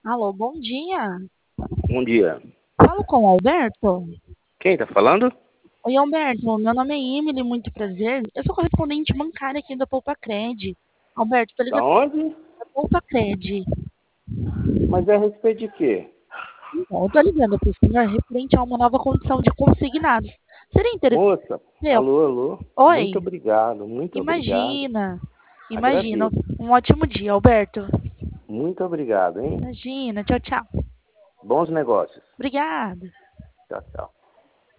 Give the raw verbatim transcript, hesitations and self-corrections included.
Alô, bom dia. Bom dia. Falo com o Alberto? Quem tá falando? Oi, Alberto. Meu nome é Emily, muito prazer. Eu sou correspondente bancária aqui da Poupa Cred. Alberto, tô Da ligando onde? da Poupa Cred. Mas é a respeito de quê? Então, eu tô ligando para o senhor referente a uma nova condição de consignados. Seria interessante? Moça, alô, alô. Muito Oi, obrigado, muito obrigado. imagina. Imagina. Agradeço. Um ótimo dia, Alberto. Muito obrigado, hein? Imagina. Tchau, tchau. Bons negócios. Obrigada. Tchau, tchau.